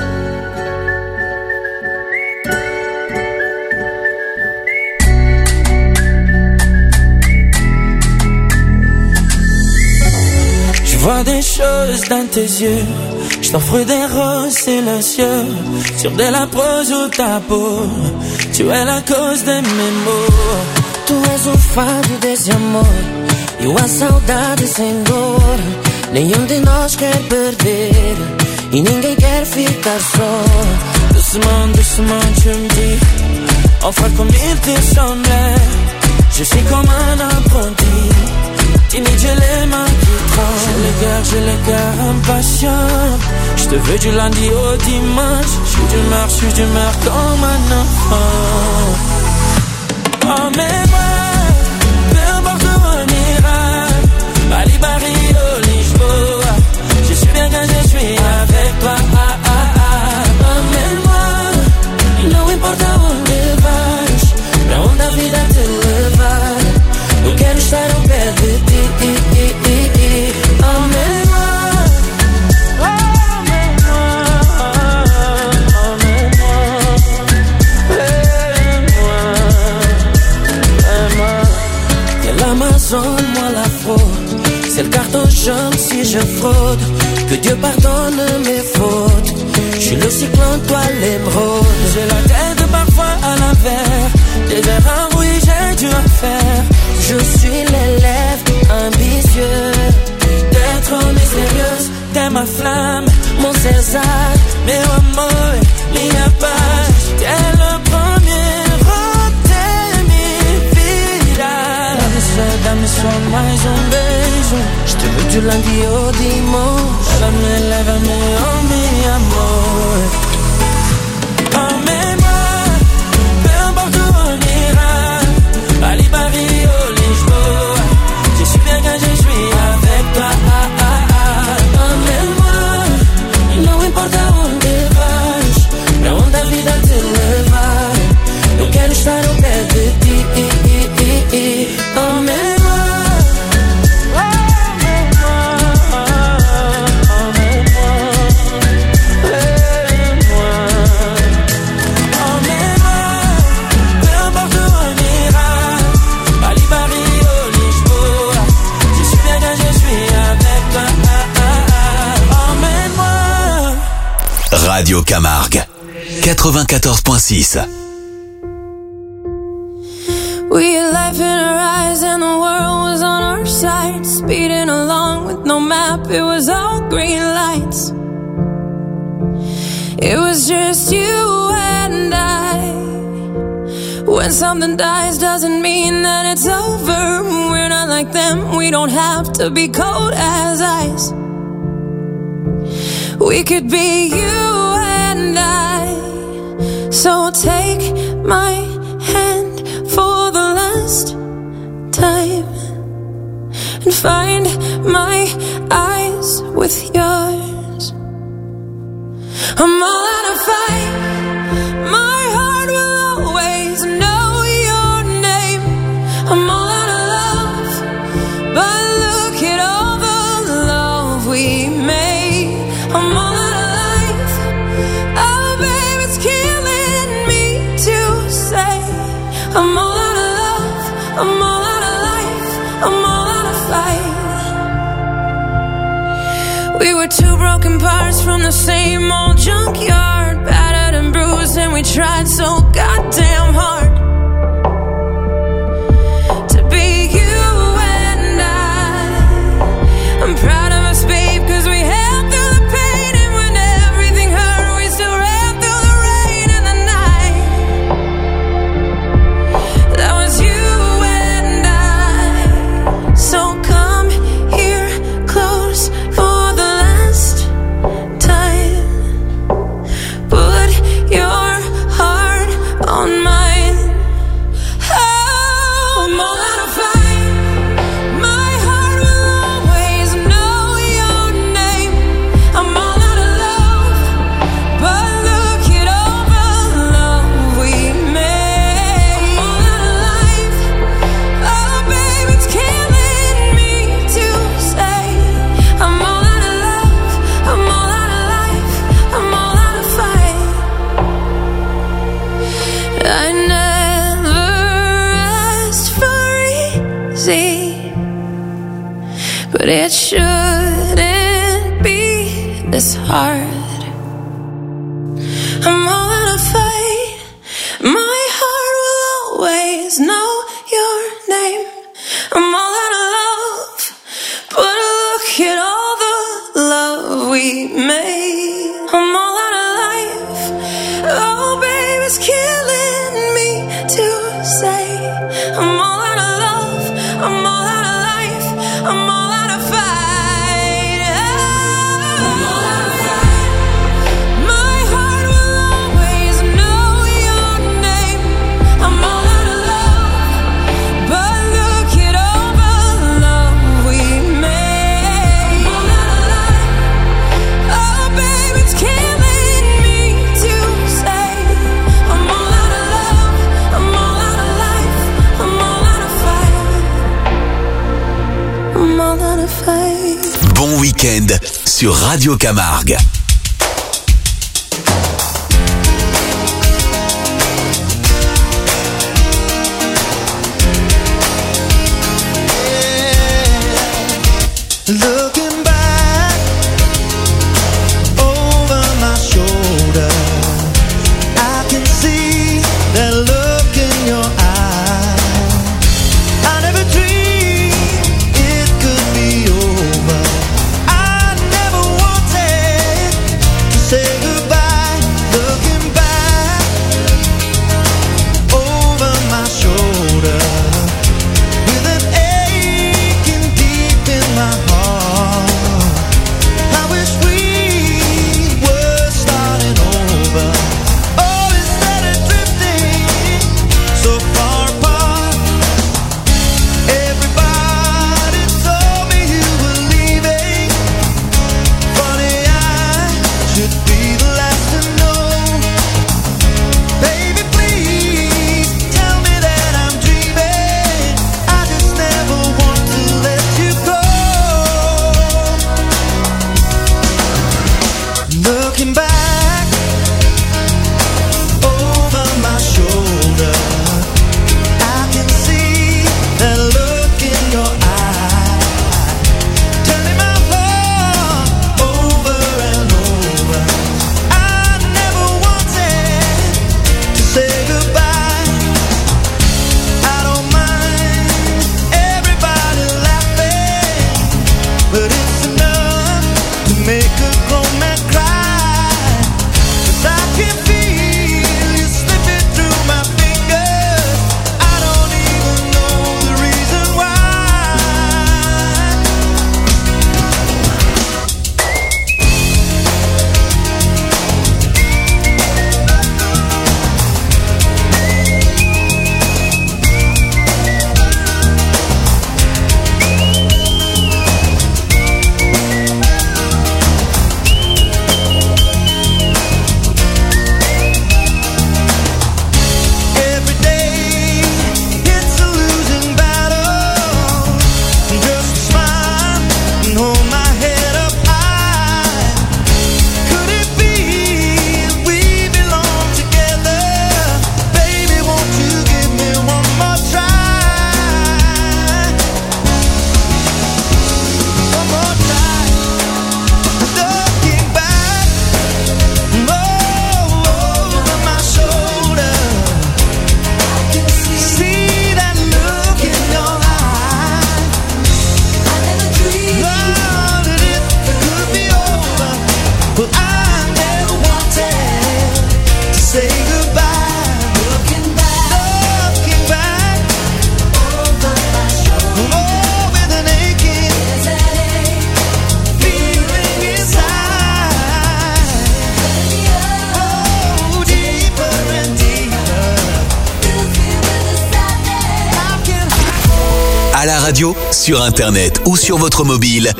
Je vois des choses dans tes yeux. Je t'offre des roses silencieux sur de la prose ou ta peau. Tu es la cause de mes maux. Tu es un phare du desamor Eu a saudade sem dor, nenhum de nós quer perder e ninguém quer ficar só. Doucement, tu me dis, enfin combien de sommets. Je suis comme un apprenti, timide, j'ai les mains qui tremblent. J'ai le cœur impatient, je te veux du lundi au dimanche. Je suis d'humeur comme un enfant. Emmène-moi, peu importe où on ira, Bali, Barrio, Lisboa. Je suis bien quand je suis avec toi. Emmène-moi, não importa onde vais, pra onde a vida te levar. Eu quero estar ao pé de ti. Emmène-moi, l'Amazone, moi l'afro. C'est le carton jaune si je fraude. Que Dieu pardonne mes fautes. Je suis le cyclone, toi l'émeraude. J'ai la tête parfois à l'envers. Des erreurs, oui, j'ai dû en faire. Je suis l'élève ambitieux. T'es trop mystérieuse, t'es ma flamme, mon César. Meu amor, minha paz. T'es le premier dá-me só mais beijo. Je te veux du lundi au dimanche. Lève-me, oh mi amor. Emmène-moi, peu importe où on ira, Bali, Barrio, Lisboa. Je suis bien quand je suis avec toi. Emmène-moi, não importa onde vais, pra onde a vida te levar. Eu quero estar ao pé de ti. Emmène-moi. Radio Camargue 94.6. We had life in our eyes and the world was on our side. Speeding along with no map, it was all green lights. It was just you and I. When something dies doesn't mean that it's over. We're not like them, we don't have to be cold as ice. We could be you and I. So take my hand for the last time and find my eyes with yours. I'm all out of fight. My heart will always know your name. I'm all out of love, but look at all the love we made. I'm all out of life. Oh, babe, it's killing me to say. I'm all out of love. I'm all out of life. I'm all out of fight. We were two broken parts from the same old junkyard, battered and bruised, and we tried so goddamn hard to be you and I. I'm proud of us, babe, 'cause we held through the pain, and when everything hurt, we still ran through the rain and the night. That was you and I. So come here close for the last time. Put your heart on mine. Oh, I'm all out of fight. My heart will always know your name. I'm all out of love, but look at all the love we made. I'm all out of life. Oh, babe, it's killing me to say. I'm all out of love. I'm all out of life. I'm all out of fight. I never asked for easy, but it shouldn't be this hard. I'm all out of fight. My heart will always know your name. I'm all out of love, look at all the love we made, I'm all out of life. Oh, baby, it's killing me to say I'm all out of love, I'm all out of life, I'm all out of fight. I'm all out of fight. My heart will always know your name. I'm all out of love, but look at all the love we made. I'm all out of life. Oh, baby, it's killing me to say I'm all out of love, I'm all out of life, I'm all out of fight. I'm all out of fight. Bon week-end sur Radio Camargue. Looking back over my shoulder, I can see that look in your eye. I never dreamed it could be over. I never wanted to say goodbye. Looking back over my shoulder, with an aching deep in my heart. I wish we were starting over. Oh, instead of drifting so far apart. Everybody told me you were leaving. Funny, I should be the last to know. Baby, please tell me that I'm dreaming. I just never want to let you go. Looking back over my shoulder, I can see that look in your eye, turning my heart over and over. I never wanted to say goodbye. I don't mind everybody laughing, but it's enough to make a grown man cry. 'Cause I can feel you slipping through my fingers. I don't even know the reason why. Every day it's a losing battle. Just smile and hold my head up high. Could it be we belong together? Baby, won't you give me one more try? One more try. Looking back over my shoulder, see that look in your eye. I never dreamed that it could be over. Well, I never wanted to say goodbye. Looking back over my shoulder, oh, with an aching feeling inside. Oh, deeper and deeper. À la radio, sur internet ou sur votre mobile,